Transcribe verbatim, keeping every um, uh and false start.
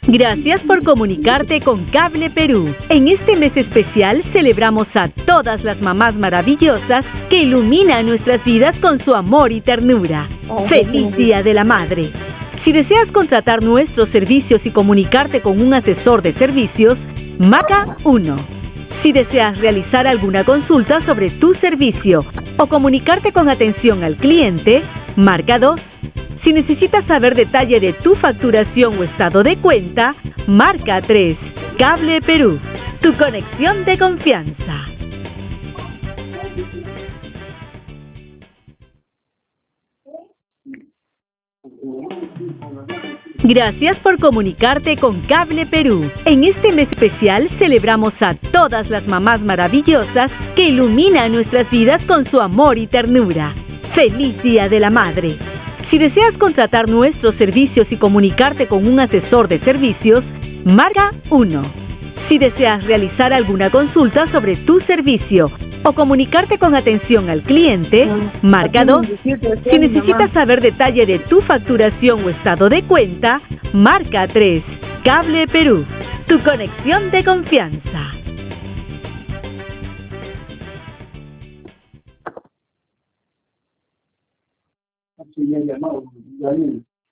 Gracias por comunicarte con Cable Perú. En este mes especial celebramos a todas las mamás maravillosas que iluminan nuestras vidas con su amor y ternura. ¡Feliz Día de la Madre! Si deseas contratar nuestros servicios y comunicarte con un asesor de servicios, marca uno. Si deseas realizar alguna consulta sobre tu servicio o comunicarte con atención al cliente, marca dos. Si necesitas saber detalle de tu facturación o estado de cuenta, marca tres. Cable Perú, tu conexión de confianza. Gracias por comunicarte con Cable Perú. En este mes especial celebramos a todas las mamás maravillosas que iluminan nuestras vidas con su amor y ternura. ¡Feliz Día de la Madre! Si deseas contratar nuestros servicios y comunicarte con un asesor de servicios, marca uno. Si deseas realizar alguna consulta sobre tu servicio o comunicarte con atención al cliente, marca dos. Si necesitas saber detalle de tu facturación o estado de cuenta, marca tres. Cable Perú, tu conexión de confianza. Así ya llamado, ya